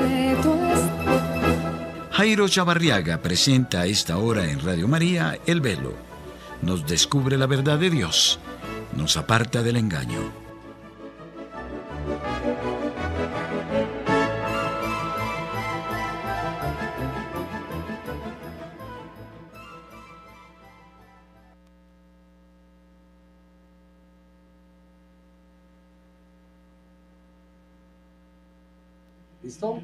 Jairo Chavarriaga presenta a esta hora en Radio María El Velo. Nos descubre la verdad de Dios, nos aparta del engaño. ¿Listo?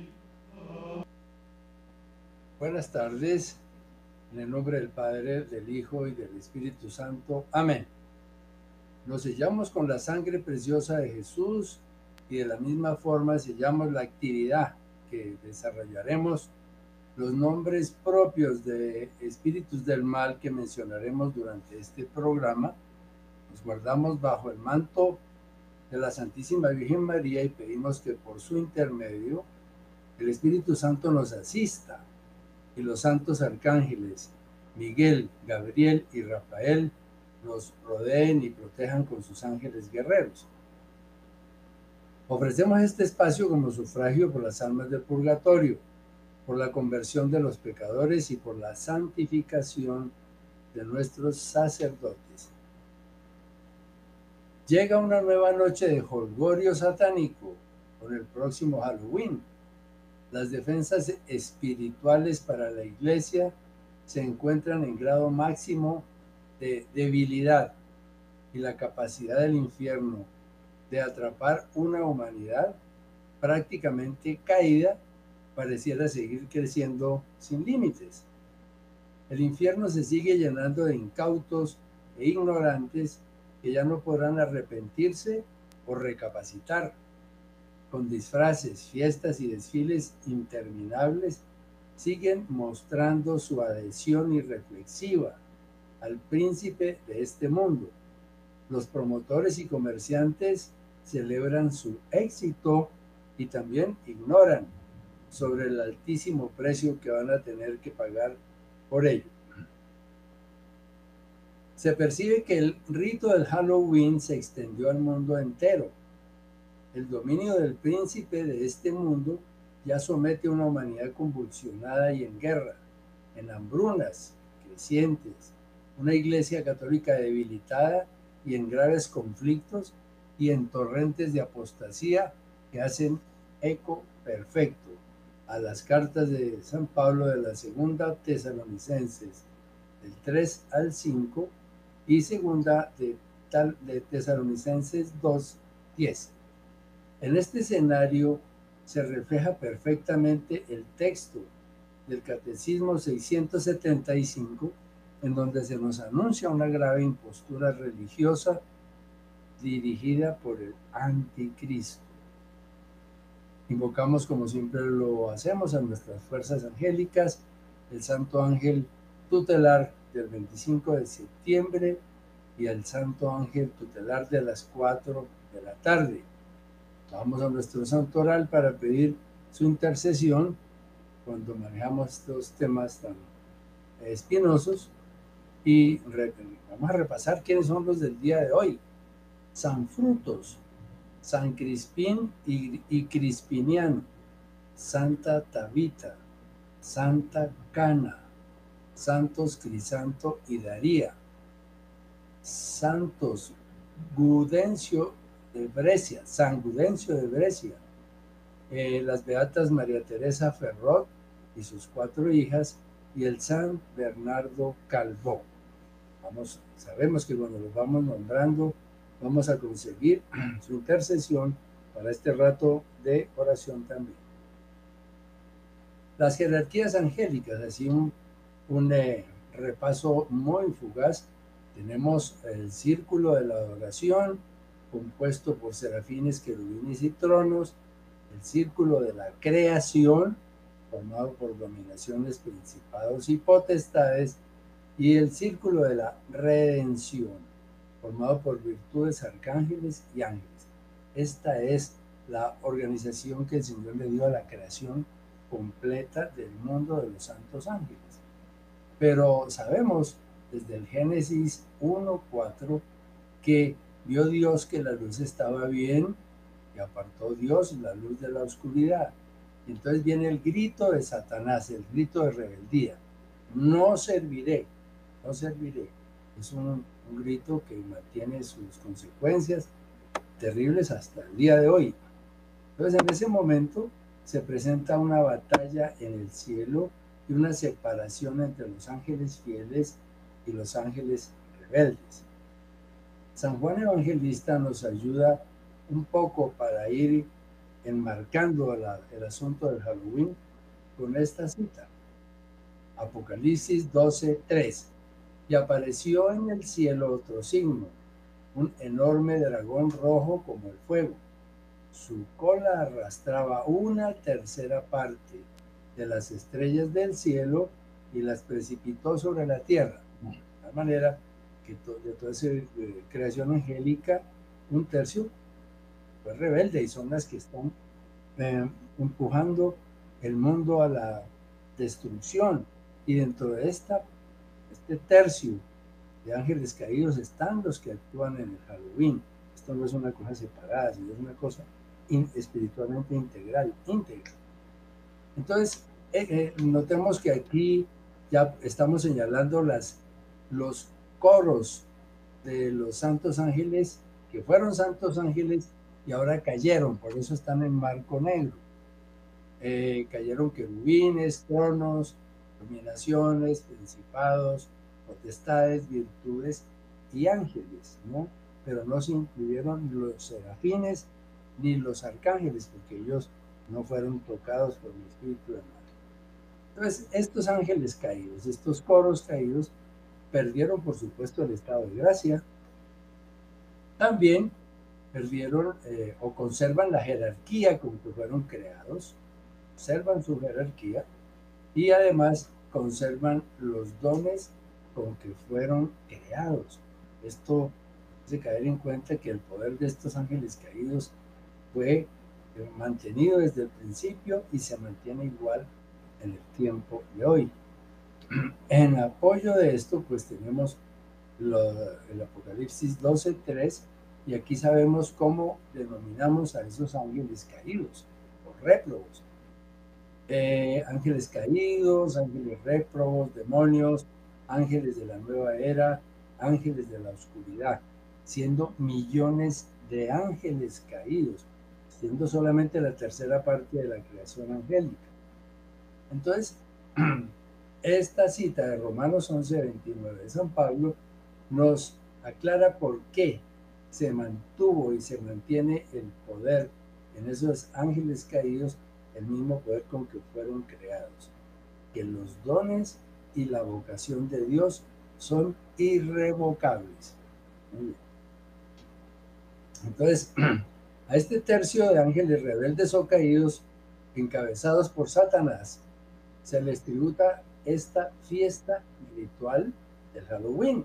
Buenas tardes, en el nombre del Padre, del Hijo y del Espíritu Santo. Amén. Nos sellamos con la sangre preciosa de Jesús y de la misma forma sellamos la actividad que desarrollaremos, los nombres propios de espíritus del mal que mencionaremos durante este programa. Nos guardamos bajo el manto de la Santísima Virgen María y pedimos que por su intermedio el Espíritu Santo nos asista y los santos arcángeles Miguel, Gabriel y Rafael nos rodeen y protejan con sus ángeles guerreros. Ofrecemos este espacio como sufragio por las almas del purgatorio, por la conversión de los pecadores y por la santificación de nuestros sacerdotes. Llega una nueva noche de jolgorio satánico con el próximo Halloween. Las defensas espirituales para la Iglesia se encuentran en grado máximo de debilidad y la capacidad del infierno de atrapar una humanidad prácticamente caída pareciera seguir creciendo sin límites. El infierno se sigue llenando de incautos e ignorantes que ya no podrán arrepentirse o recapacitar. Con disfraces, fiestas y desfiles interminables, siguen mostrando su adhesión irreflexiva al príncipe de este mundo. Los promotores y comerciantes celebran su éxito y también ignoran sobre el altísimo precio que van a tener que pagar por ello. Se percibe que el rito del Halloween se extendió al mundo entero. El dominio del príncipe de este mundo ya somete a una humanidad convulsionada y en guerra, en hambrunas crecientes, una iglesia católica debilitada y en graves conflictos y en torrentes de apostasía que hacen eco perfecto a las cartas de San Pablo de la segunda Tesalonicenses, del 3 al 5, y segunda de Tesalonicenses 2, 10. En este escenario se refleja perfectamente el texto del Catecismo 675, en donde se nos anuncia una grave impostura religiosa dirigida por el anticristo. Invocamos, como siempre lo hacemos, a nuestras fuerzas angélicas, el Santo Ángel tutelar del 25 de septiembre y el Santo Ángel tutelar de las 4 de la tarde. Vamos a nuestro santo oral para pedir su intercesión cuando manejamos estos temas tan espinosos y vamos a repasar quiénes son los del día de hoy. San Frutos, San Crispín y Crispiniano, Santa Tabita, Santa Cana, Santos Crisanto y Daría, Santos Gudencio de Brescia, San Gudencio de Brescia, las beatas María Teresa Ferrot y sus 4 hijas, y el San Bernardo Calvó. Sabemos que cuando los vamos nombrando, vamos a conseguir su intercesión para este rato de oración también. Las jerarquías angélicas, así un repaso muy fugaz. Tenemos el círculo de la adoración, compuesto por serafines, querubines y tronos, el círculo de la creación, formado por dominaciones, principados y potestades, y el círculo de la redención, formado por virtudes, arcángeles y ángeles. Esta es la organización que el Señor le dio a la creación completa del mundo de los santos ángeles. Pero sabemos desde el Génesis 1:4 que vio Dios que la luz estaba bien y apartó Dios la luz de la oscuridad. Y entonces viene el grito de Satanás, el grito de rebeldía. No serviré, no serviré. Es un grito que mantiene sus consecuencias terribles hasta el día de hoy. Entonces en ese momento se presenta una batalla en el cielo y una separación entre los ángeles fieles y los ángeles rebeldes. San Juan Evangelista nos ayuda un poco para ir enmarcando el asunto del Halloween con esta cita. Apocalipsis 12:3. Y apareció en el cielo otro signo, un enorme dragón rojo como el fuego. Su cola arrastraba una tercera parte de las estrellas del cielo y las precipitó sobre la tierra. De tal manera que de toda esa creación angélica, un tercio fue rebelde y son las que están empujando el mundo a la destrucción. Y dentro de este tercio de ángeles caídos están los que actúan en el Halloween. Esto no es una cosa separada, sino es una cosa espiritualmente integral, íntegra. Entonces, notemos que aquí ya estamos señalando los coros de los santos ángeles que fueron santos ángeles y ahora cayeron, por eso están en marco negro. Cayeron querubines, tronos, dominaciones, principados, potestades, virtudes y ángeles, ¿no? Pero no se incluyeron los serafines ni los arcángeles, porque ellos no fueron tocados por el Espíritu de mal. Entonces, estos ángeles caídos, estos coros caídos, perdieron, por supuesto, el estado de gracia. También perdieron o conservan la jerarquía con que fueron creados, conservan su jerarquía y además conservan los dones con que fueron creados. Esto hace caer en cuenta que el poder de estos ángeles caídos fue mantenido desde el principio y se mantiene igual en el tiempo de hoy. En apoyo de esto, pues tenemos el Apocalipsis 12:3 y aquí sabemos cómo denominamos a esos ángeles caídos, los réprobos. Ángeles caídos, ángeles réprobos, demonios, ángeles de la nueva era, ángeles de la oscuridad, siendo millones de ángeles caídos, siendo solamente la tercera parte de la creación angélica. Entonces, esta cita de Romanos 11:29 de San Pablo nos aclara por qué se mantuvo y se mantiene el poder en esos ángeles caídos, el mismo poder con que fueron creados, que los dones y la vocación de Dios son irrevocables. Muy bien. Entonces, a este tercio de ángeles rebeldes o caídos, encabezados por Satanás, se les tributa esta fiesta ritual del Halloween.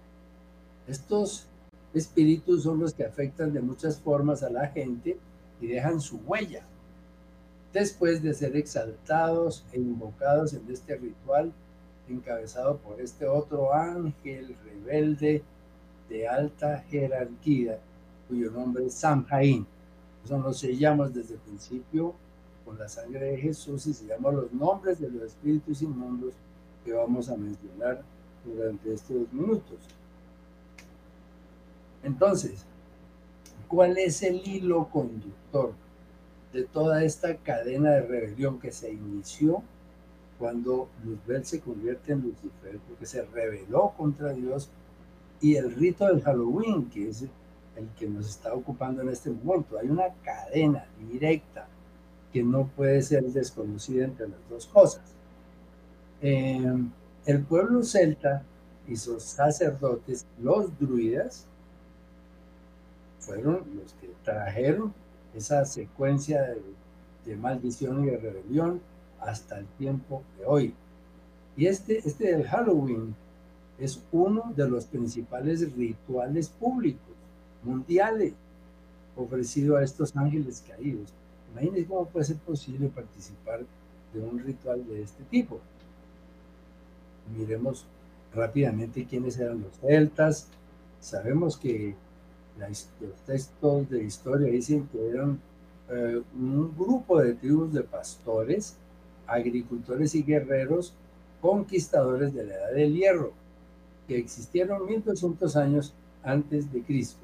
Estos espíritus son los que afectan de muchas formas a la gente y dejan su huella. Después de ser exaltados e invocados en este ritual, encabezado por este otro ángel rebelde de alta jerarquía, cuyo nombre es Samhain. Eso nos sellamos desde el principio con la sangre de Jesús y sellamos los nombres de los espíritus inmundos que vamos a mencionar durante estos minutos. Entonces, ¿cuál es el hilo conductor de toda esta cadena de rebelión que se inició cuando Luzbel se convierte en Lucifer, porque se rebeló contra Dios, y el rito del Halloween, que es el que nos está ocupando en este momento? Hay una cadena directa que no puede ser desconocida entre las dos cosas. El pueblo celta y sus sacerdotes, los druidas, fueron los que trajeron esa secuencia de maldición y de rebelión hasta el tiempo de hoy. Y este del Halloween es uno de los principales rituales públicos mundiales ofrecido a estos ángeles caídos. Imagínense cómo puede ser posible participar de un ritual de este tipo. Miremos rápidamente quiénes eran los celtas. Sabemos que los textos de historia dicen que eran un grupo de tribus de pastores, agricultores y guerreros conquistadores de la Edad del Hierro, que existieron 1200 años antes de Cristo.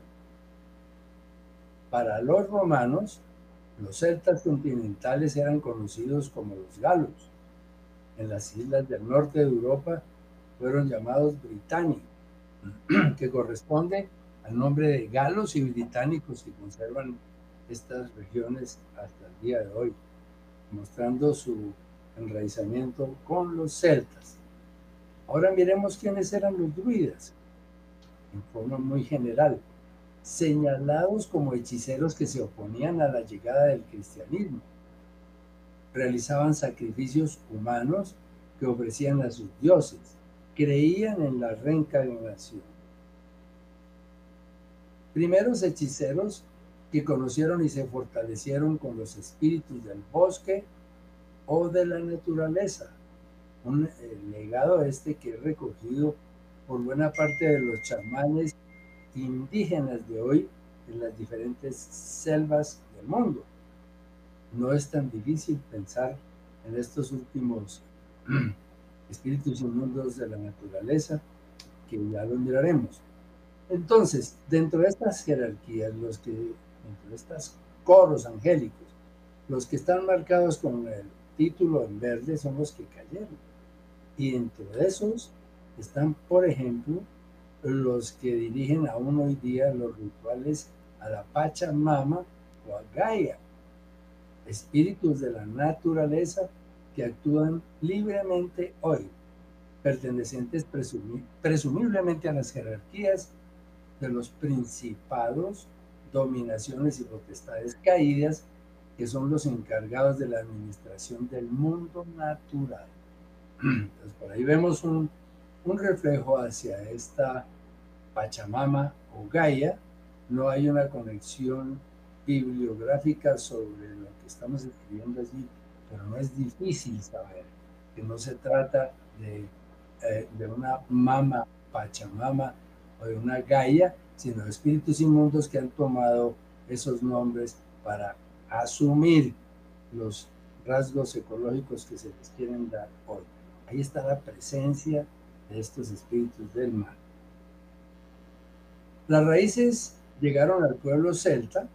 Para los romanos, los celtas continentales eran conocidos como los galos. En las islas del norte de Europa fueron llamados británicos, que corresponde al nombre de galos y británicos que conservan estas regiones hasta el día de hoy, mostrando su enraizamiento con los celtas. Ahora miremos quiénes eran los druidas, en forma muy general, señalados como hechiceros que se oponían a la llegada del cristianismo. Realizaban sacrificios humanos que ofrecían a sus dioses, creían en la reencarnación. Primeros hechiceros que conocieron y se fortalecieron con los espíritus del bosque o de la naturaleza. Un legado este que es recogido por buena parte de los chamanes indígenas de hoy en las diferentes selvas del mundo. No es tan difícil pensar en estos últimos espíritus inmundos de la naturaleza, que ya los miraremos. Entonces, dentro de estas jerarquías, dentro de estos coros angélicos, los que están marcados con el título en verde son los que cayeron. Y dentro de esos están, por ejemplo, los que dirigen aún hoy día los rituales a la Pachamama o a Gaia, espíritus de la naturaleza que actúan libremente hoy, pertenecientes presumiblemente a las jerarquías de los principados, dominaciones y potestades caídas, que son los encargados de la administración del mundo natural. Entonces, por ahí vemos un reflejo hacia esta Pachamama o Gaia. No hay una conexión bibliográfica sobre lo que estamos escribiendo allí, pero no es difícil saber que no se trata de una mama Pachamama o de una Gaia, sino de espíritus inmundos que han tomado esos nombres para asumir los rasgos ecológicos que se les quieren dar hoy. Ahí está la presencia de estos espíritus del mal. Las raíces llegaron al pueblo celta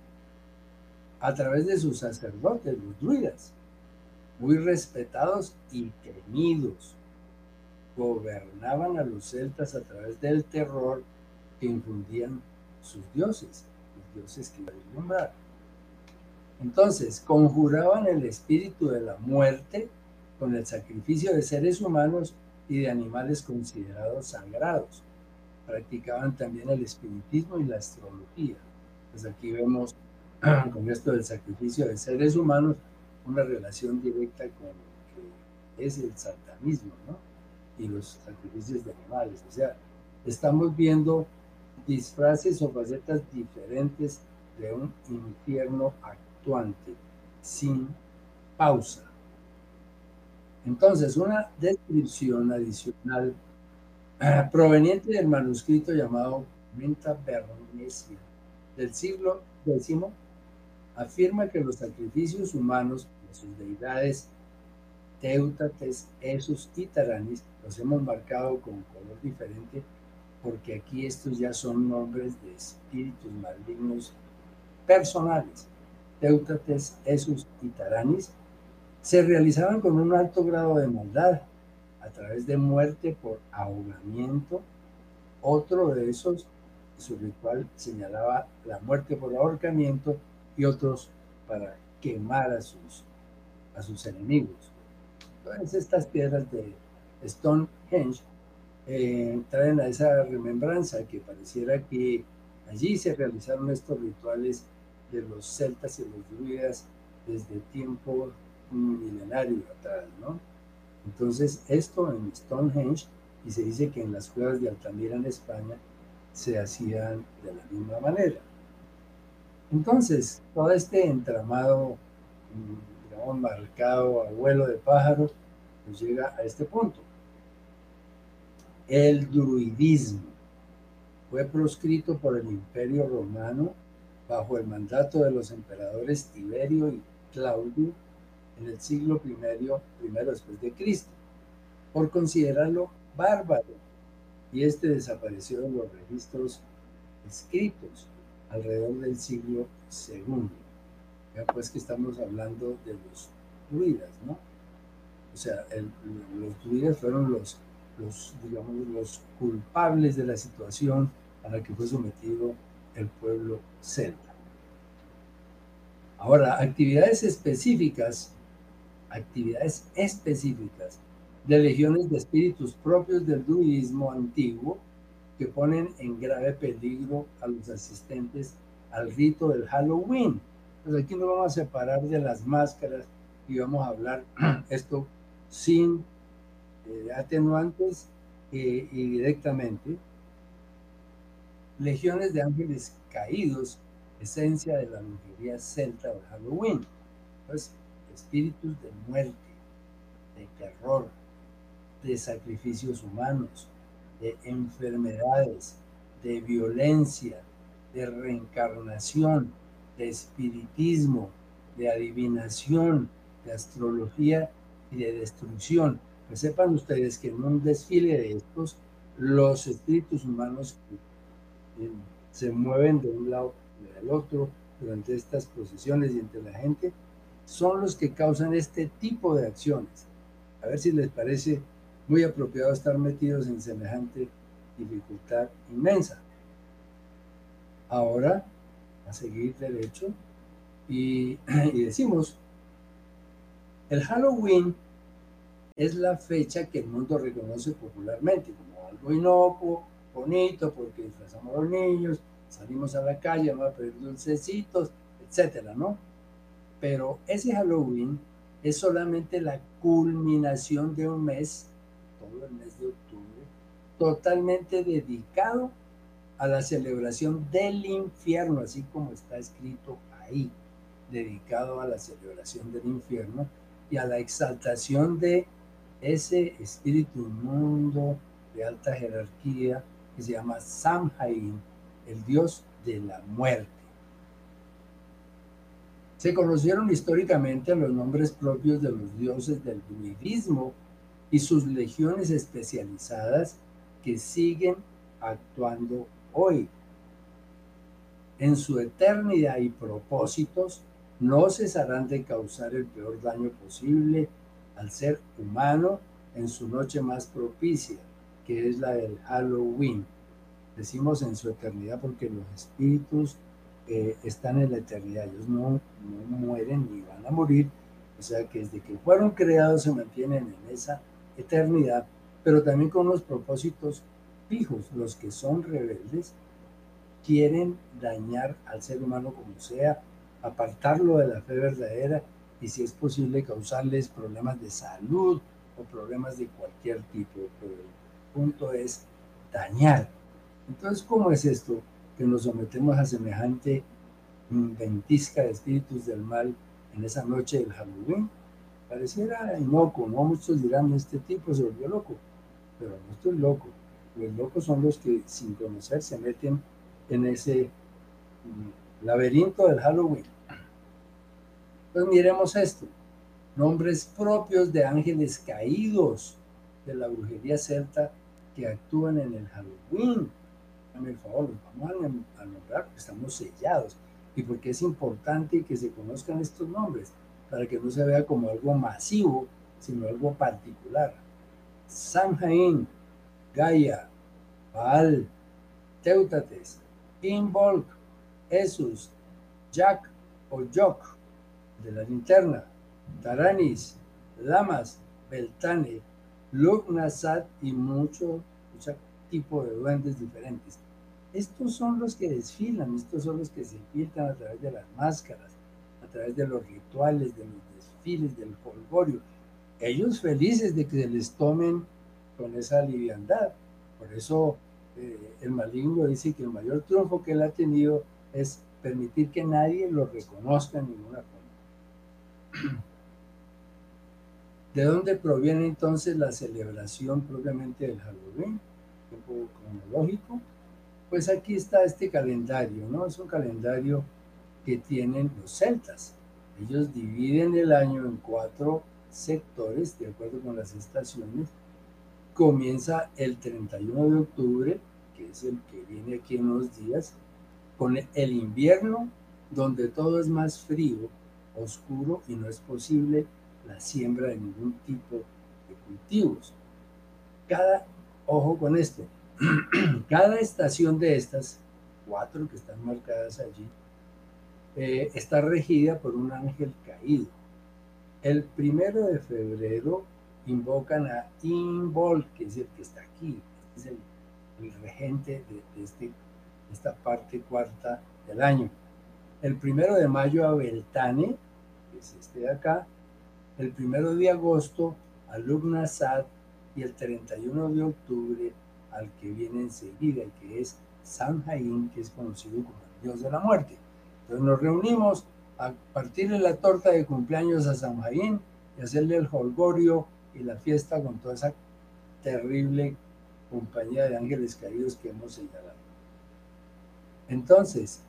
a través de sus sacerdotes, los druidas, muy respetados y temidos. Gobernaban a los celtas a través del terror que infundían sus dioses, los dioses que iban a nombrar. Entonces, conjuraban el espíritu de la muerte con el sacrificio de seres humanos y de animales considerados sagrados. Practicaban también el espiritismo y la astrología. Pues aquí vemos con esto del sacrificio de seres humanos una relación directa con lo que es el satanismo, ¿no? Y los sacrificios de animales. O sea, estamos viendo disfraces o facetas diferentes de un infierno actuante, sin pausa. Entonces, una descripción adicional proveniente del manuscrito llamado Menta Bernesia del siglo X afirma que los sacrificios humanos de sus deidades Teutates, Esus y Taranis los hemos marcado con color diferente porque aquí estos ya son nombres de espíritus malignos personales. Teutates, Esus y Taranis se realizaban con un alto grado de maldad a través de muerte por ahogamiento. Otro de esos, su ritual señalaba la muerte por ahorcamiento y otros para quemar a sus enemigos. Todas estas piedras de Stonehenge traen a esa remembranza que pareciera que allí se realizaron estos rituales de los celtas y los druidas desde tiempo milenario atrás, ¿no? Entonces, esto en Stonehenge, y se dice que en las cuevas de Altamira en España se hacían de la misma manera. Entonces, todo este entramado, digamos, marcado a vuelo de pájaro, nos llega a este punto. El druidismo fue proscrito por el Imperio Romano bajo el mandato de los emperadores Tiberio y Claudio en el siglo primero después de Cristo, por considerarlo bárbaro, y este desapareció de los registros escritos alrededor del siglo segundo. Ya pues que estamos hablando de los druidas, ¿no? O sea, los druidas fueron digamos, los culpables de la situación a la que fue sometido el pueblo celta. Ahora, actividades específicas de legiones de espíritus propios del druidismo antiguo que ponen en grave peligro a los asistentes al rito del Halloween. Pues aquí nos vamos a separar de las máscaras y vamos a hablar esto sin atenuantes y directamente. Legiones de ángeles caídos, esencia de la brujería celta o Halloween. Pues espíritus de muerte, de terror, de sacrificios humanos, de enfermedades, de violencia, de reencarnación, de espiritismo, de adivinación, de astrología y de destrucción. Pues sepan ustedes que en un desfile de estos, los espíritus humanos se mueven de un lado y del otro durante estas procesiones y entre la gente, son los que causan este tipo de acciones. A ver si les parece muy apropiado estar metidos en semejante dificultad inmensa. Ahora, a seguir derecho, y decimos, el Halloween es la fecha que el mundo reconoce popularmente como algo inocuo, bonito, porque disfrazamos a los niños, salimos a la calle, vamos a pedir dulcecitos, etcétera, ¿no? Pero ese Halloween es solamente la culminación de un mes, todo el mes de octubre, totalmente dedicado a la celebración del infierno, así como está escrito ahí, dedicado a la celebración del infierno y a la exaltación de ese espíritu inmundo de alta jerarquía que se llama Samhain, el dios de la muerte. Se conocieron históricamente los nombres propios de los dioses del druidismo y sus legiones especializadas que siguen actuando hoy. En su eternidad y propósitos no cesarán de causar el peor daño posible al ser humano en su noche más propicia, que es la del Halloween. Decimos en su eternidad porque los espíritus están en la eternidad, ellos no mueren ni van a morir, o sea que desde que fueron creados se mantienen en esa eternidad, pero también con unos propósitos fijos. Los que son rebeldes quieren dañar al ser humano como sea, apartarlo de la fe verdadera y si es posible causarles problemas de salud o problemas de cualquier tipo, pero el punto es dañar. Entonces, ¿cómo es esto que nos sometemos a semejante ventisca de espíritus del mal en esa noche del Halloween? Pareciera inocuo, ¿no? Muchos dirán, este tipo se volvió loco, pero no estoy loco. Los locos son los que sin conocer se meten en ese laberinto del Halloween. Pues miremos esto. Nombres propios de ángeles caídos de la brujería celta que actúan en el Halloween. Dame el favor, los vamos a nombrar porque estamos sellados y porque es importante que se conozcan estos nombres para que no se vea como algo masivo, sino algo particular. Samhain, Gaia, Baal, Teutates, Imbolc, Esus, Jack o Jok, de la linterna, Taranis, Lamas, Beltane, Lugnasad y mucho tipo de duendes diferentes. Estos son los que desfilan, estos son los que se filtran a través de las máscaras, a través de los rituales, de los desfiles, del jolgorio. Ellos felices de que se les tomen con esa liviandad. Por eso el maligno dice que el mayor triunfo que él ha tenido es permitir que nadie lo reconozca en ninguna forma. ¿De dónde proviene entonces la celebración propiamente del Halloween? Tiempo cronológico. Pues aquí está este calendario, ¿no? Es un calendario que tienen los celtas. Ellos dividen el año en 4 sectores, de acuerdo con las estaciones. Comienza el 31 de octubre, que es el que viene aquí en unos días, con el invierno, donde todo es más frío, oscuro y no es posible la siembra de ningún tipo de cultivos. Ojo con esto, cada estación de estas 4 que están marcadas allí, está regida por un ángel caído. El 1 de febrero invocan a Inbol, que es el que está aquí, es el regente de esta parte cuarta del año. El 1 de mayo a Beltane, que es este de acá. El 1 de agosto a Lugnasad y el 31 de octubre al que viene enseguida, que es Samhain, que es conocido como el dios de la muerte. Entonces nos reunimos a partirle la torta de cumpleaños a Samhain y hacerle el jolgorio y la fiesta con toda esa terrible compañía de ángeles caídos que hemos señalado. Entonces,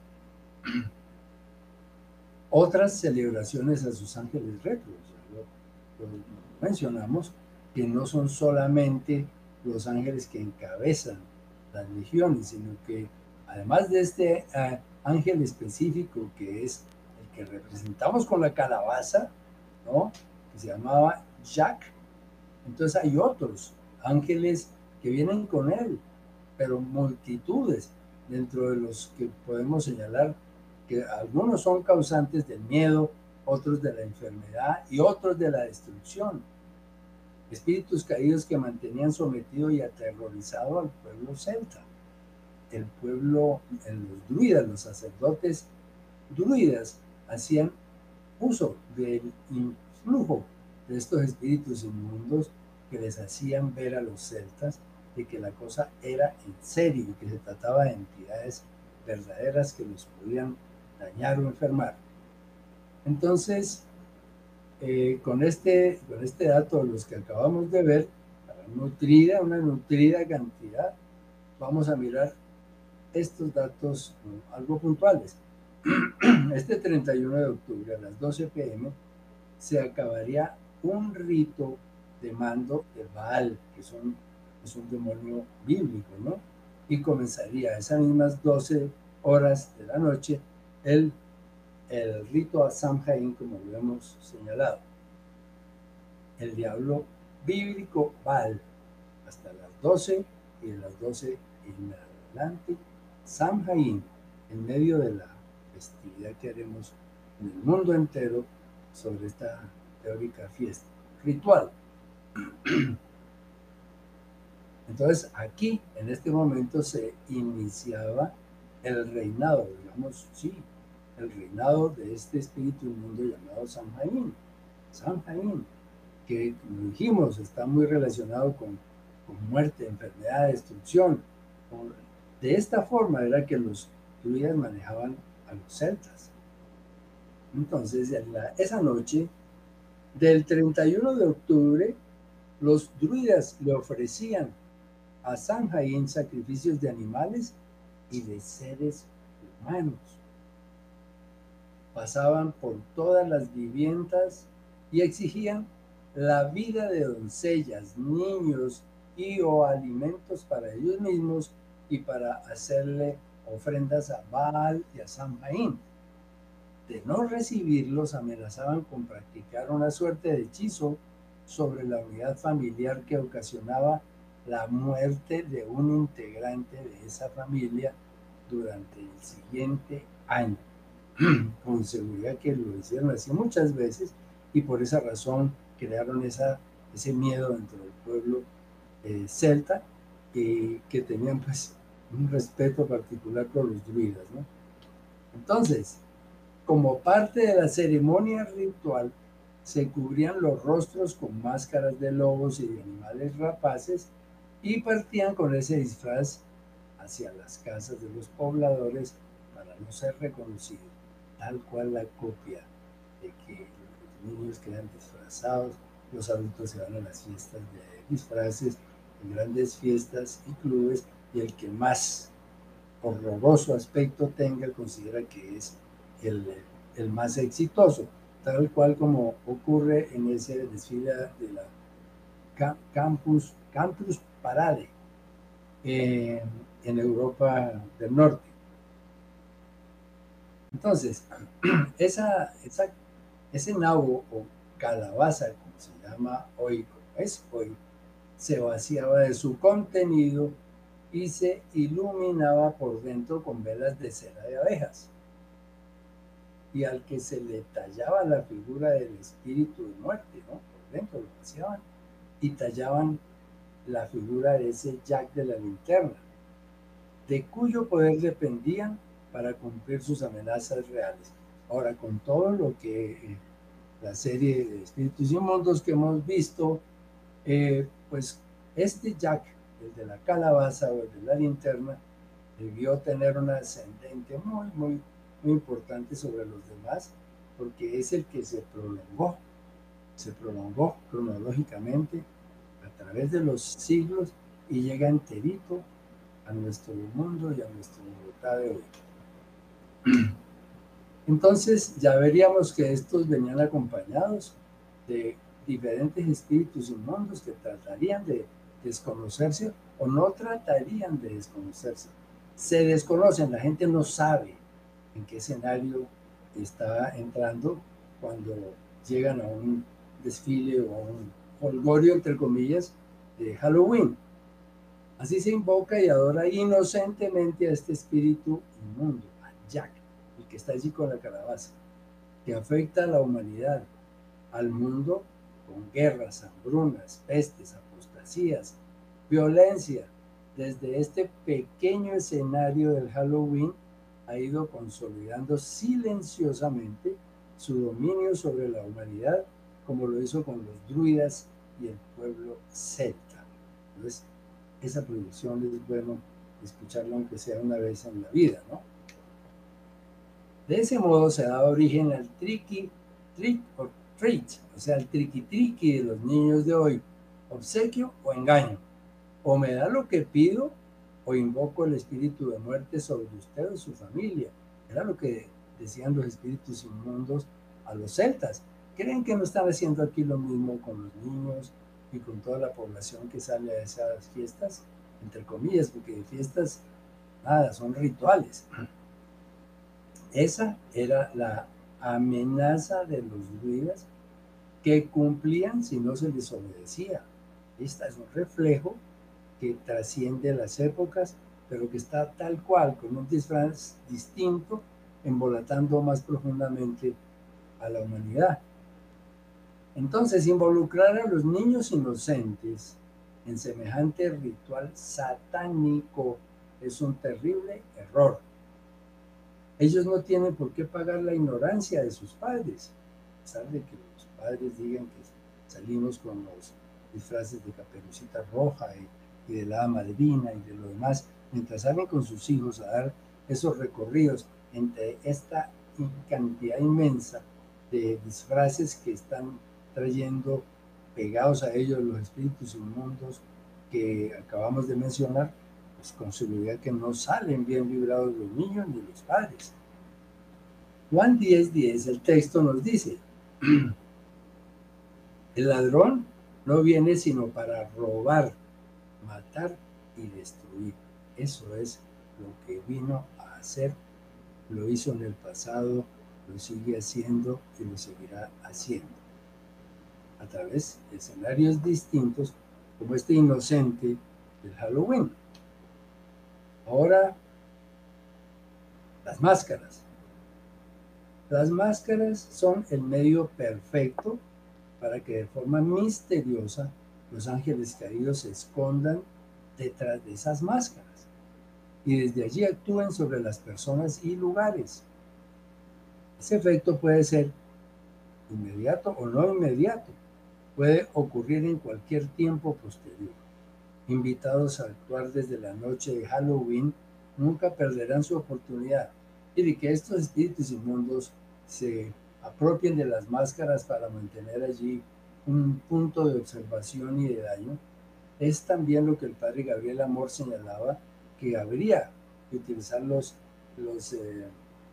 otras celebraciones a sus ángeles retros, lo mencionamos, que no son solamente los ángeles que encabezan las legiones, sino que además de este ángel específico que es el que representamos con la calabaza, ¿no?, que se llamaba Jack, entonces hay otros ángeles que vienen con él, pero multitudes, dentro de los que podemos señalar que algunos son causantes del miedo, otros de la enfermedad y otros de la destrucción. Espíritus caídos que mantenían sometido y aterrorizado al pueblo celta. El pueblo, los druidas, los sacerdotes druidas, hacían uso del influjo de estos espíritus inmundos que les hacían ver a los celtas de que la cosa era en serio y que se trataba de entidades verdaderas que los podían dañar o enfermar. Entonces, con este dato de los que acabamos de ver, una nutrida cantidad, vamos a mirar estos datos algo puntuales. Este 31 de octubre a las 12 p.m. se acabaría un rito de mando de Baal, que es un demonio bíblico, ¿no? Y comenzaría a esas mismas 12 horas de la noche el rito a Samhain, como lo hemos señalado. El diablo bíblico Baal, hasta las 12 y de las 12 en adelante, Samhain, en medio de la festividad que haremos en el mundo entero sobre esta teórica fiesta ritual. Entonces aquí, en este momento, se iniciaba el reinado, digamos, sí, el reinado de este espíritu inmundo llamado Samhain. Samhain, que, como dijimos, está muy relacionado con muerte, enfermedad, destrucción. De esta forma era que los druidas manejaban a los celtas. Entonces, esa noche del 31 de octubre, los druidas le ofrecían a Samhain sacrificios de animales y de seres humanos. Pasaban por todas las viviendas y exigían la vida de doncellas, niños y o alimentos para ellos mismos y para hacerle ofrendas a Baal y a Samhain. De no recibirlos, amenazaban con practicar una suerte de hechizo sobre la unidad familiar que ocasionaba la muerte de un integrante de esa familia durante el siguiente año. Con seguridad que lo hicieron así muchas veces y por esa razón crearon ese miedo dentro del pueblo celta, que tenían pues un respeto particular por los druidas, ¿no? Entonces, como parte de la ceremonia ritual, se cubrían los rostros con máscaras de lobos y de animales rapaces y partían con ese disfraz hacia las casas de los pobladores para no ser reconocidos, tal cual la copia de que los niños quedan disfrazados, los adultos se van a las fiestas de disfraces, en grandes fiestas y clubes, y el que más horroroso aspecto tenga considera que es el, el más exitoso, tal cual como ocurre en ese desfile de la Campus Parade en Europa del Norte. Entonces, ese nabo o calabaza, como se llama hoy, como es hoy, se vaciaba de su contenido y se iluminaba por dentro con velas de cera de abejas. Y al que se le tallaba la figura del espíritu de muerte, ¿no? Por dentro lo vaciaban y tallaban la figura de ese Jack de la linterna, de cuyo poder dependían para cumplir sus amenazas reales. Ahora, con todo lo que la serie de Espíritus Inmundos que hemos visto, pues este Jack, el de la calabaza o el de la linterna, debió tener un ascendente muy importante sobre los demás, porque es el que se prolongó cronológicamente a través de los siglos y llega enterito a nuestro mundo y a nuestra libertad de hoy. Entonces ya veríamos que estos venían acompañados de diferentes espíritus inmundos que tratarían de desconocerse o no tratarían de desconocerse. Se desconocen, la gente no sabe en qué escenario está entrando cuando llegan a un desfile o a un holgorio, entre comillas, de Halloween. Así se invoca y adora inocentemente a este espíritu inmundo, a Jack, el que está allí con la calabaza, que afecta a la humanidad, al mundo, con guerras, hambrunas, pestes, apostasías, violencia. Desde este pequeño escenario del Halloween ha ido consolidando silenciosamente su dominio sobre la humanidad, como lo hizo con los druidas y el pueblo celta. Entonces, esa producción es bueno escucharla aunque sea una vez en la vida, ¿no? De ese modo se da origen al trick or treat, o sea, el triqui de los niños de hoy, obsequio o engaño. O me da lo que pido o invoco el espíritu de muerte sobre usted o su familia. Era lo que decían los espíritus inmundos a los celtas. ¿Creen que no están haciendo aquí lo mismo con los niños y con toda la población que sale a esas fiestas? Entre comillas, porque de fiestas nada, son rituales. Esa era la amenaza de los druidas que cumplían si no se les obedecía. Esta es un reflejo que trasciende las épocas, pero que está tal cual, con un disfraz distinto, embolatando más profundamente a la humanidad. Entonces, involucrar a los niños inocentes en semejante ritual satánico es un terrible error. Ellos no tienen por qué pagar la ignorancia de sus padres, a pesar de que los padres digan que salimos con los disfraces de Caperucita Roja y de la madrina y de lo demás, mientras salen con sus hijos a dar esos recorridos entre esta cantidad inmensa de disfraces que están trayendo pegados a ellos los espíritus inmundos que acabamos de mencionar, pues con seguridad que no salen bien librados los niños ni los padres. Juan 10:10, el texto nos dice, el ladrón no viene sino para robar, matar y destruir. Eso es lo que vino a hacer, lo hizo en el pasado, lo sigue haciendo y lo seguirá haciendo. A través de escenarios distintos, como este inocente del Halloween. Ahora, las máscaras. Las máscaras son el medio perfecto para que de forma misteriosa los ángeles caídos se escondan detrás de esas máscaras y desde allí actúen sobre las personas y lugares. Ese efecto puede ser inmediato o no inmediato. Puede ocurrir en cualquier tiempo posterior. Invitados a actuar desde la noche de Halloween, nunca perderán su oportunidad. Y de que estos espíritus inmundos se apropien de las máscaras para mantener allí un punto de observación y de daño, es también lo que el padre Gabriel Amor señalaba, que habría que utilizar los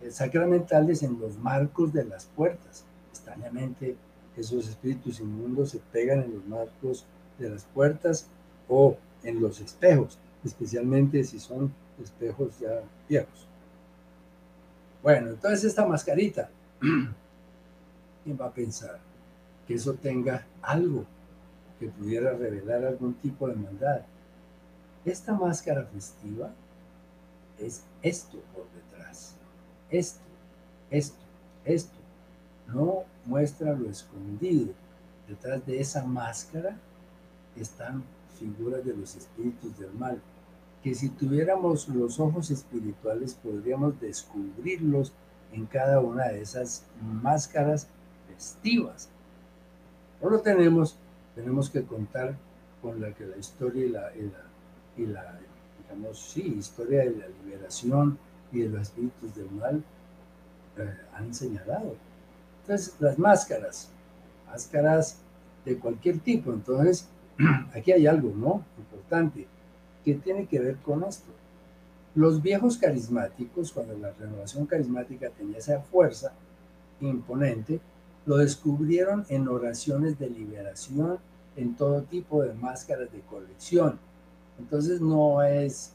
sacramentales en los marcos de las puertas. Extrañamente, esos espíritus inmundos se pegan en los marcos de las puertas o en los espejos, especialmente si son espejos ya viejos. Bueno, entonces esta mascarita, ¿quién va a pensar que eso tenga algo que pudiera revelar algún tipo de maldad? Esta máscara festiva es esto por detrás, esto, esto, esto. No muestra lo escondido. Detrás de esa máscara están figuras de los espíritus del mal, que si tuviéramos los ojos espirituales podríamos descubrirlos en cada una de esas máscaras festivas. No lo tenemos que contar con la que la historia y la digamos, sí, historia de la liberación y de los espíritus del mal han señalado. Entonces, las máscaras de cualquier tipo. Entonces, aquí hay algo, ¿no? Importante, que tiene que ver con esto. Los viejos carismáticos, cuando la renovación carismática tenía esa fuerza imponente, lo descubrieron en oraciones de liberación, en todo tipo de máscaras de colección. Entonces no es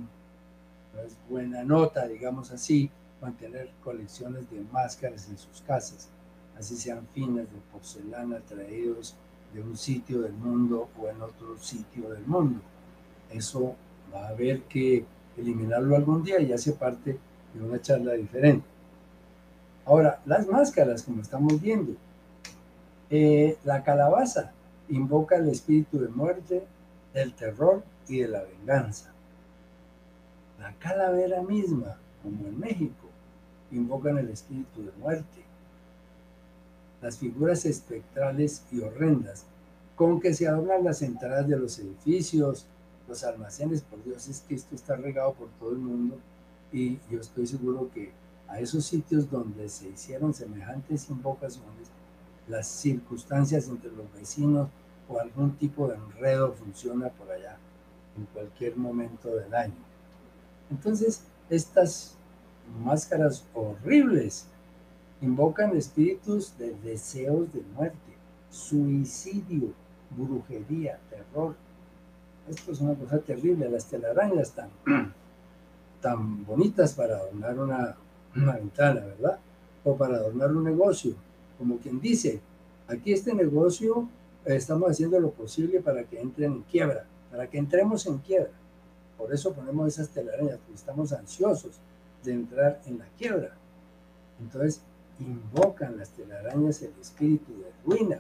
buena nota, digamos así, mantener colecciones de máscaras en sus casas, así sean finas de porcelana traídos de un sitio del mundo o en otro sitio del mundo. Eso va a haber que eliminarlo algún día y hace parte de una charla diferente. Ahora, las máscaras, como estamos viendo, la calabaza invoca el espíritu de muerte, del terror y de la venganza. La calavera misma, como en México, invocan el espíritu de muerte. Las figuras espectrales y horrendas con que se adornan las entradas de los edificios, los almacenes, por Dios, es que esto está regado por todo el mundo y yo estoy seguro que a esos sitios donde se hicieron semejantes invocaciones, las circunstancias entre los vecinos o algún tipo de enredo funciona por allá en cualquier momento del año. Entonces, estas máscaras horribles invocan espíritus de deseos de muerte, suicidio, brujería, terror. Esto es una cosa terrible. Las telarañas tan bonitas para adornar una ventana, ¿verdad? O para adornar un negocio. Como quien dice, aquí este negocio estamos haciendo lo posible para que entren en quiebra, para que entremos en quiebra. Por eso ponemos esas telarañas, porque estamos ansiosos de entrar en la quiebra. Entonces, invocan las telarañas el espíritu de ruina.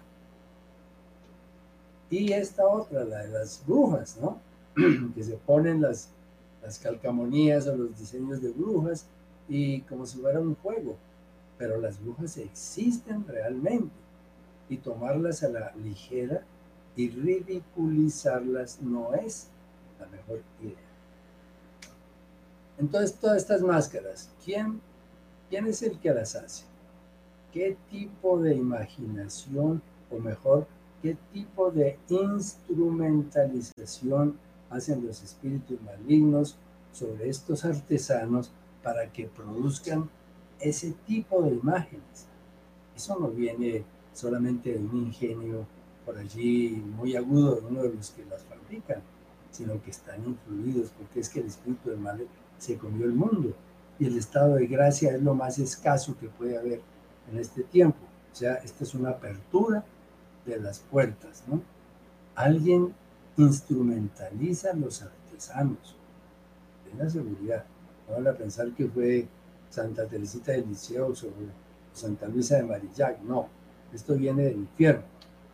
Y esta otra, la de las brujas, ¿no? Que se ponen las calcamonías o los diseños de brujas y como si fuera un juego. Pero las brujas existen realmente y tomarlas a la ligera y ridiculizarlas no es la mejor idea. Entonces, todas estas máscaras, ¿quién es el que las hace? ¿Qué tipo de imaginación, o mejor, qué tipo de instrumentalización hacen los espíritus malignos sobre estos artesanos para que produzcan ese tipo de imágenes? Eso no viene solamente de un ingenio por allí muy agudo de uno de los que las fabrican, sino que están influidos, porque es que el espíritu del mal se comió el mundo y el estado de gracia es lo más escaso que puede haber en este tiempo. O sea, esta es una apertura de las puertas, ¿no? Alguien instrumentaliza a los artesanos. Tenga seguridad. No van a pensar que fue Santa Teresita de Lisieux o Santa Luisa de Marillac. No, esto viene del infierno.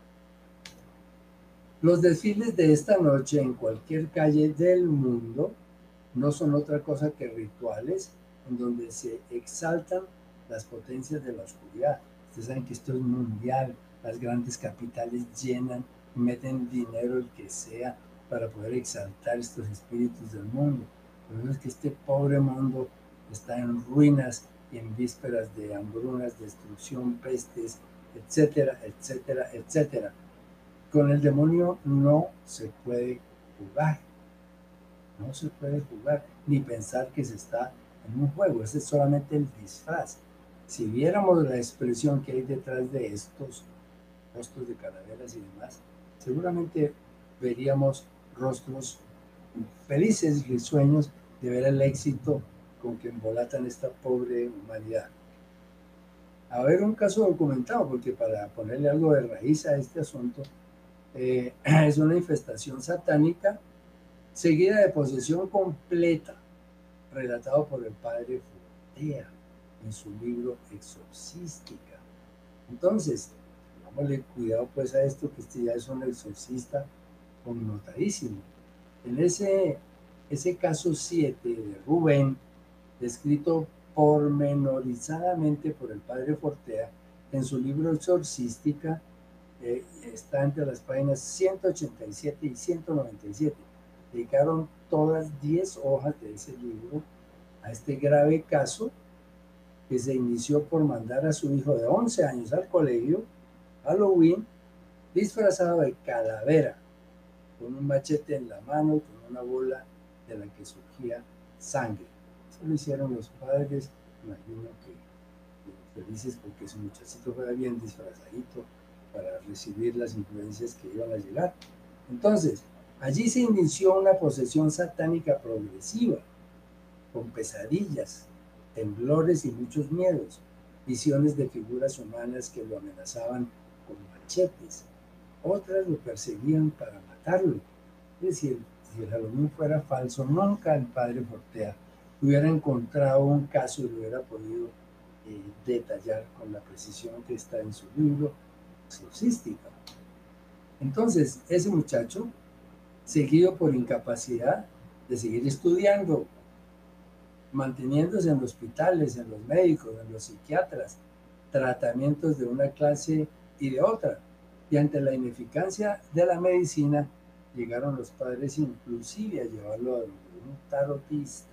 Los desfiles de esta noche en cualquier calle del mundo no son otra cosa que rituales en donde se exaltan las potencias de la oscuridad. Ustedes saben que esto es mundial, las grandes capitales llenan y meten dinero el que sea para poder exaltar estos espíritus del mundo. Por eso es que este pobre mundo está en ruinas y en vísperas de hambrunas, destrucción, pestes, etcétera, etcétera, etcétera. Con el demonio no se puede jugar. No se puede jugar, ni pensar que se está en un juego, ese es solamente el disfraz. Si viéramos la expresión que hay detrás de estos rostros de calaveras y demás, seguramente veríamos rostros felices, risueños de ver el éxito con que embolatan esta pobre humanidad. A ver, un caso documentado, porque para ponerle algo de raíz a este asunto, es una infestación satánica seguida de posesión completa, relatado por el padre Fortea en su libro Exorcística. Entonces, dámosle cuidado pues a esto, que este ya es un exorcista connotadísimo. En ese caso 7 de Rubén, descrito pormenorizadamente por el padre Fortea en su libro Exorcística, está entre las páginas 187 y 197. Dedicaron todas 10 hojas de ese libro a este grave caso, que se inició por mandar a su hijo de 11 años al colegio, Halloween, disfrazado de calavera, con un machete en la mano, con una bola de la que surgía sangre. Eso lo hicieron los padres, imagino que felices porque su muchachito fuera bien disfrazadito para recibir las influencias que iban a llegar. Entonces, allí se inició una posesión satánica progresiva, con pesadillas, temblores y muchos miedos, visiones de figuras humanas que lo amenazaban con machetes, otras lo perseguían para matarlo. Es decir, si el Halloween fuera falso, nunca el padre Fortea hubiera encontrado un caso y lo hubiera podido detallar con la precisión que está en su libro Exorcística. Entonces, ese muchacho, seguido por incapacidad de seguir estudiando, manteniéndose en hospitales, en los médicos, en los psiquiatras, tratamientos de una clase y de otra, y ante la ineficacia de la medicina, llegaron los padres inclusive a llevarlo a un tarotista,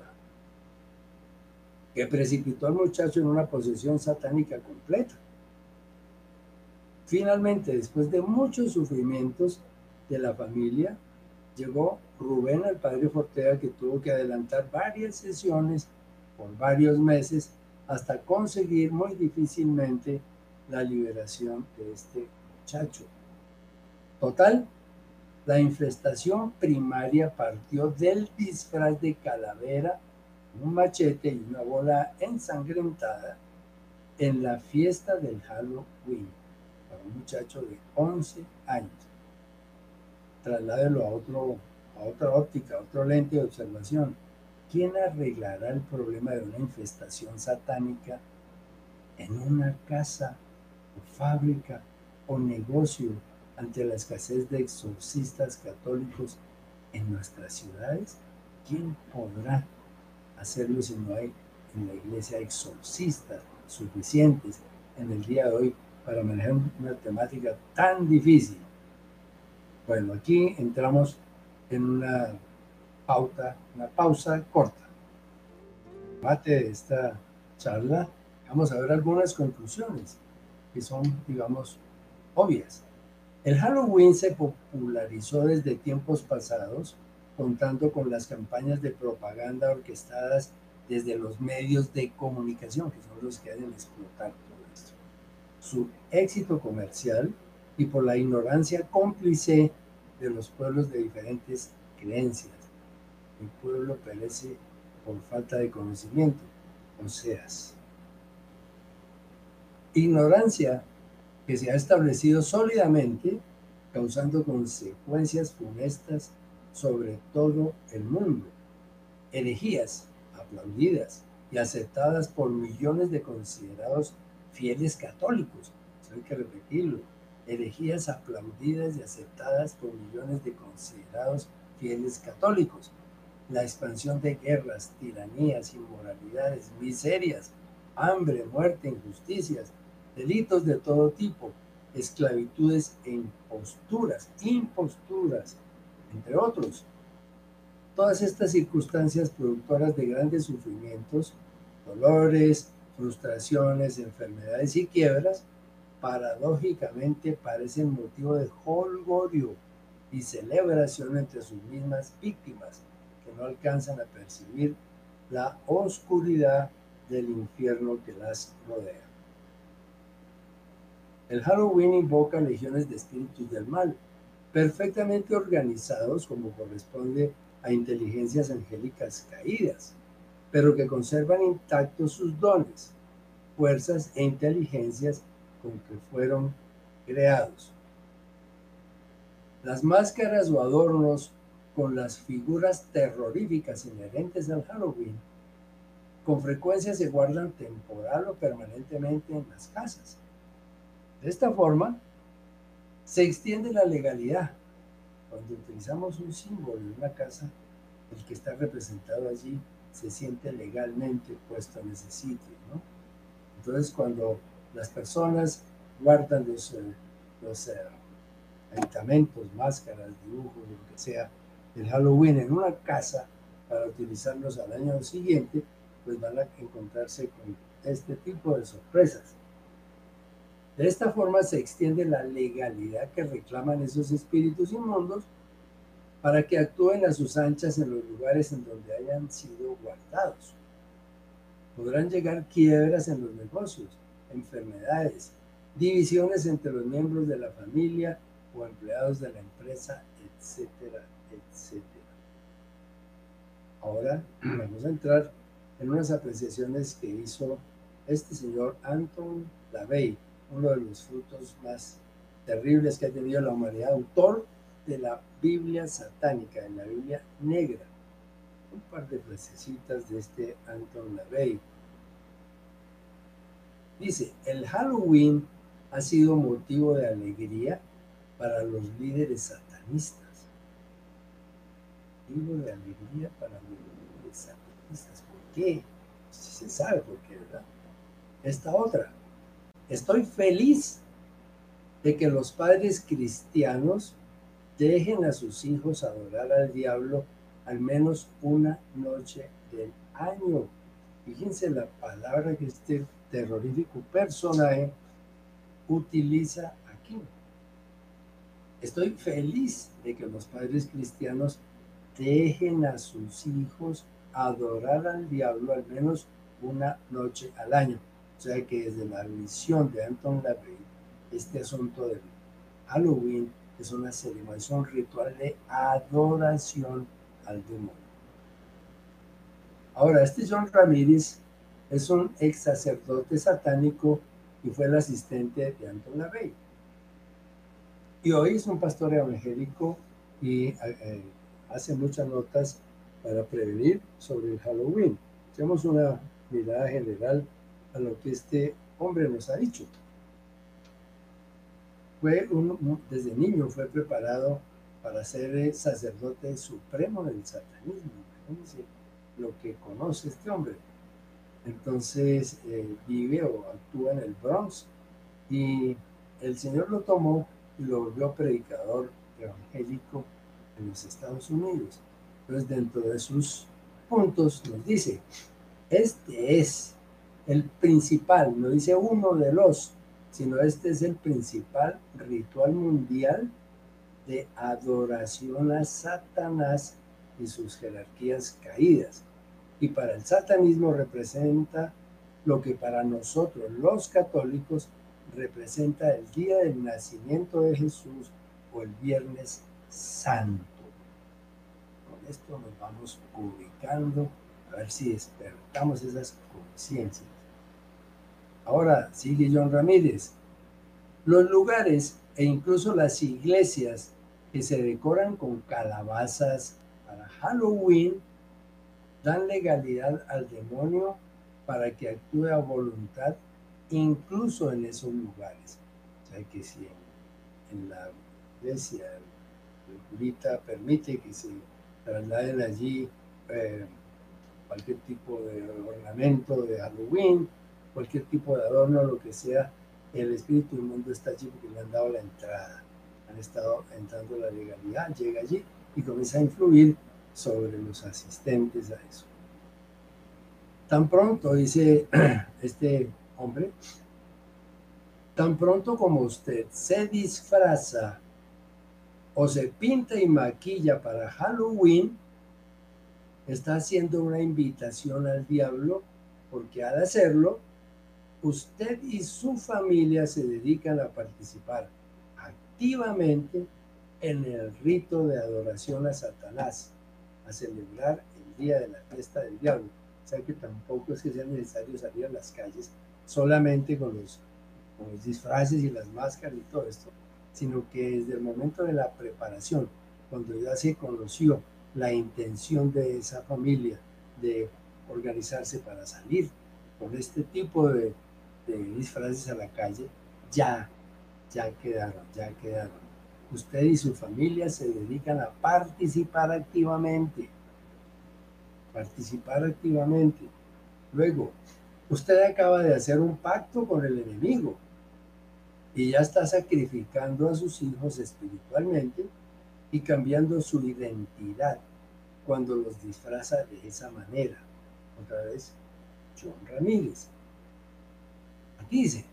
que precipitó al muchacho en una posesión satánica completa. Finalmente, después de muchos sufrimientos de la familia, llegó Rubén al padre Fortea, que tuvo que adelantar varias sesiones por varios meses hasta conseguir muy difícilmente la liberación de este muchacho. Total, la infestación primaria partió del disfraz de calavera, un machete y una bola ensangrentada en la fiesta del Halloween para un muchacho de 11 años. Trasládelo a otra óptica, a otro lente de observación. ¿Quién arreglará el problema de una infestación satánica en una casa o fábrica o negocio ante la escasez de exorcistas católicos en nuestras ciudades? ¿Quién podrá hacerlo si no hay en la iglesia exorcistas suficientes en el día de hoy para manejar una temática tan difícil? Bueno, aquí entramos en una pausa corta. Mate de esta charla, vamos a ver algunas conclusiones que son, digamos, obvias. El Halloween se popularizó desde tiempos pasados, contando con las campañas de propaganda orquestadas desde los medios de comunicación, que son los que hacen explotar todo esto. Su éxito comercial y por la ignorancia cómplice de los pueblos de diferentes creencias. El pueblo perece por falta de conocimiento, o sea, ignorancia que se ha establecido sólidamente, causando consecuencias funestas sobre todo el mundo. Herejías aplaudidas y aceptadas por millones de considerados fieles católicos. Eso hay que repetirlo. Herejías aplaudidas y aceptadas por millones de considerados fieles católicos. La expansión de guerras, tiranías, inmoralidades, miserias, hambre, muerte, injusticias, delitos de todo tipo, esclavitudes e imposturas, entre otros. Todas estas circunstancias productoras de grandes sufrimientos, dolores, frustraciones, enfermedades y quiebras, paradójicamente parecen motivo de jolgorio y celebración entre sus mismas víctimas, que no alcanzan a percibir la oscuridad del infierno que las rodea. El Halloween invoca legiones de espíritus del mal, perfectamente organizados como corresponde a inteligencias angélicas caídas, pero que conservan intactos sus dones, fuerzas e inteligencias con que fueron creados. Las máscaras o adornos con las figuras terroríficas inherentes al Halloween con frecuencia se guardan temporal o permanentemente en las casas. De esta forma, se extiende la legalidad. Cuando utilizamos un símbolo en una casa, el que está representado allí se siente legalmente puesto en ese sitio, ¿no? Entonces, cuando las personas guardan los aditamentos, máscaras, dibujos, lo que sea, del Halloween en una casa para utilizarlos al año siguiente, pues van a encontrarse con este tipo de sorpresas. De esta forma se extiende la legalidad que reclaman esos espíritus inmundos para que actúen a sus anchas en los lugares en donde hayan sido guardados. Podrán llegar quiebras en los negocios, enfermedades, divisiones entre los miembros de la familia o empleados de la empresa, etcétera, etcétera. Ahora vamos a entrar en unas apreciaciones que hizo este señor Anton LaVey, uno de los frutos más terribles que ha tenido la humanidad, autor de la Biblia satánica, de la Biblia negra. Un par de frasecitas de este Anton LaVey. Dice, el Halloween ha sido motivo de alegría para los líderes satanistas. Motivo de alegría para los líderes satanistas. ¿Por qué? Si se sabe por qué, ¿verdad? Esta otra. Estoy feliz de que los padres cristianos dejen a sus hijos adorar al diablo al menos una noche del año. Fíjense la palabra que este terrorífico personaje utiliza aquí. Estoy feliz de que los padres cristianos dejen a sus hijos adorar al diablo al menos una noche al año. O sea que desde la visión de Anton LaVey, este asunto del Halloween es una celebración ritual de adoración al demonio. Ahora, este John Ramírez es un ex sacerdote satánico y fue el asistente de Anton LaVey. Y hoy es un pastor evangélico y hace muchas notas para prevenir sobre el Halloween. Hacemos una mirada general a lo que este hombre nos ha dicho. Desde niño fue preparado para ser sacerdote supremo del satanismo. Imagínense lo que conoce este hombre. Entonces vive o actúa en el Bronx y el Señor lo tomó y lo volvió predicador evangélico en los Estados Unidos. Entonces, dentro de sus puntos nos dice, este es el principal, no dice uno de los, sino este es el principal ritual mundial de adoración a Satanás y sus jerarquías caídas. Y para el satanismo representa lo que para nosotros los católicos representa el día del nacimiento de Jesús o el Viernes Santo. Con esto nos vamos ubicando a ver si despertamos esas conciencias. Ahora sigue John Ramírez. Los lugares e incluso las iglesias que se decoran con calabazas para Halloween dan legalidad al demonio para que actúe a voluntad incluso en esos lugares. O sea que si en la iglesia el curita permite que se trasladen allí cualquier tipo de ornamento de Halloween, cualquier tipo de adorno, lo que sea, el espíritu inmundo está allí porque le han dado la entrada, han estado entrando la legalidad, llega allí y comienza a influir sobre los asistentes a eso. Tan pronto, dice este hombre, tan pronto como usted se disfraza o se pinta y maquilla para Halloween, Está haciendo una invitación al diablo porque al hacerlo, usted y su familia se dedican a participar activamente en el rito de adoración a Satanás, a celebrar el día de la fiesta del diablo. O sea que tampoco es que sea necesario salir a las calles solamente con los disfraces y las máscaras y todo esto, sino que desde el momento de la preparación, cuando ya se conoció la intención de esa familia de organizarse para salir con este tipo de disfraces a la calle, ya quedaron. Usted y su familia se dedican a participar activamente. Luego, usted acaba de hacer un pacto con el enemigo y ya está sacrificando a sus hijos espiritualmente y cambiando su identidad cuando los disfraza de esa manera. Otra vez, John Ramírez. Aquí dice,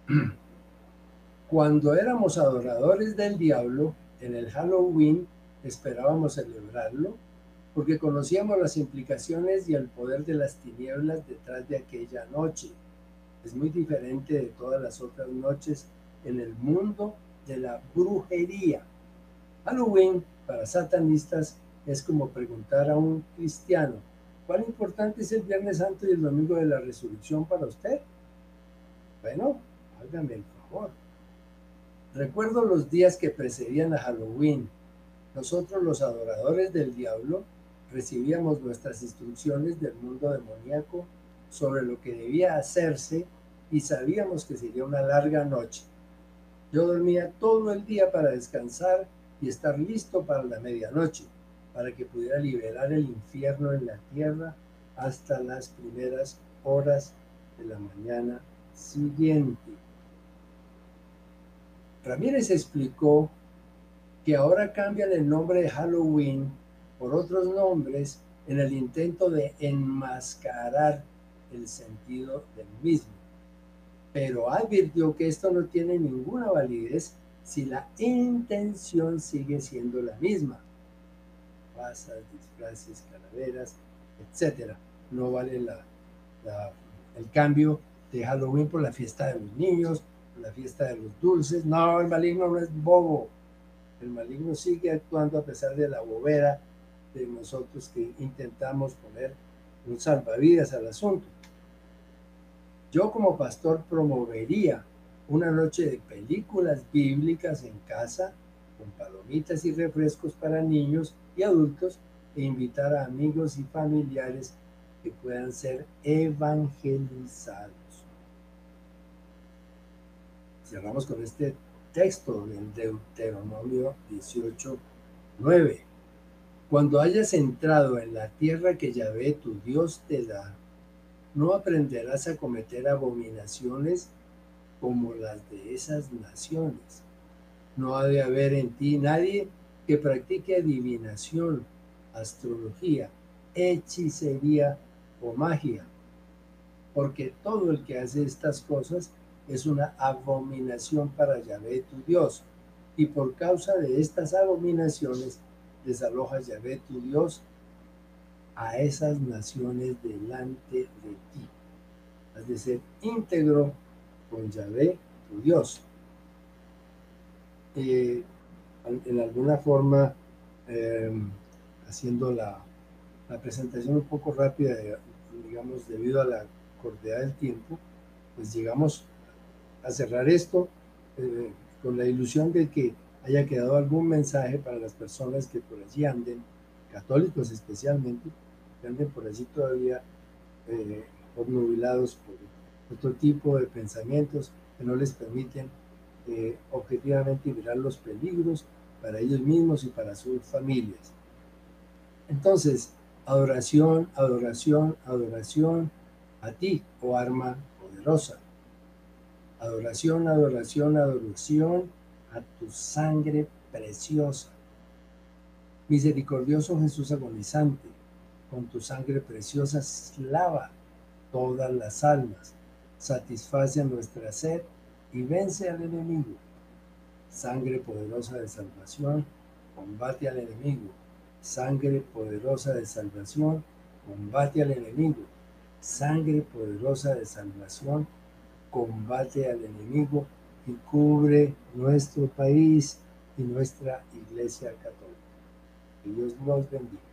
cuando éramos adoradores del diablo, en el Halloween esperábamos celebrarlo porque conocíamos las implicaciones y el poder de las tinieblas detrás de aquella noche. Es muy diferente de todas las otras noches en el mundo de la brujería. Halloween para satanistas es como preguntar a un cristiano, ¿cuál importante es el Viernes Santo y el Domingo de la Resurrección para usted? Bueno, hágame el favor. Recuerdo los días que precedían a Halloween. Nosotros, los adoradores del diablo, recibíamos nuestras instrucciones del mundo demoníaco sobre lo que debía hacerse y sabíamos que sería una larga noche. Yo dormía todo el día para descansar y estar listo para la medianoche, para que pudiera liberar el infierno en la tierra hasta las primeras horas de la mañana siguiente. Ramírez explicó que ahora cambian el nombre de Halloween por otros nombres en el intento de enmascarar el sentido del mismo, pero advirtió que esto no tiene ninguna validez si la intención sigue siendo la misma. Pasas, disfraces, calaveras, etc. No vale el cambio de Halloween por la fiesta de los niños, por la fiesta de los dulces. No, el maligno no es bobo. El maligno sigue actuando a pesar de la bobera de nosotros que intentamos poner un salvavidas al asunto. Yo como pastor promovería una noche de películas bíblicas en casa, con palomitas y refrescos para niños y adultos, e invitar a amigos y familiares que puedan ser evangelizados. Cerramos con este texto del Deuteronomio 18:9. Cuando hayas entrado en la tierra que Yahvé tu Dios te da, no aprenderás a cometer abominaciones como las de esas naciones. No ha de haber en ti nadie que practique adivinación, astrología, hechicería o magia, porque todo el que hace estas cosas es una abominación para Yahvé tu Dios, y por causa de estas abominaciones desaloja Yahvé tu Dios a esas naciones delante de ti. Has de ser íntegro con Yahvé tu Dios. En alguna forma, haciendo la presentación un poco rápida, digamos, debido a la cortedad del tiempo, pues llegamos a cerrar esto con la ilusión de que haya quedado algún mensaje para las personas que por allí anden, católicos especialmente, que anden por allí todavía obnubilados por otro tipo de pensamientos que no les permiten objetivamente mirar los peligros para ellos mismos y para sus familias. Entonces, adoración, adoración, adoración a ti, oh arma poderosa. Adoración, adoración, adoración a tu sangre preciosa. Misericordioso Jesús agonizante, con tu sangre preciosa lava todas las almas, satisface nuestra sed y vence al enemigo. Sangre poderosa de salvación, combate al enemigo, Sangre poderosa de salvación, combate al enemigo. Sangre poderosa de salvación, combate al enemigo y cubre nuestro país y nuestra Iglesia Católica. Que Dios los bendiga.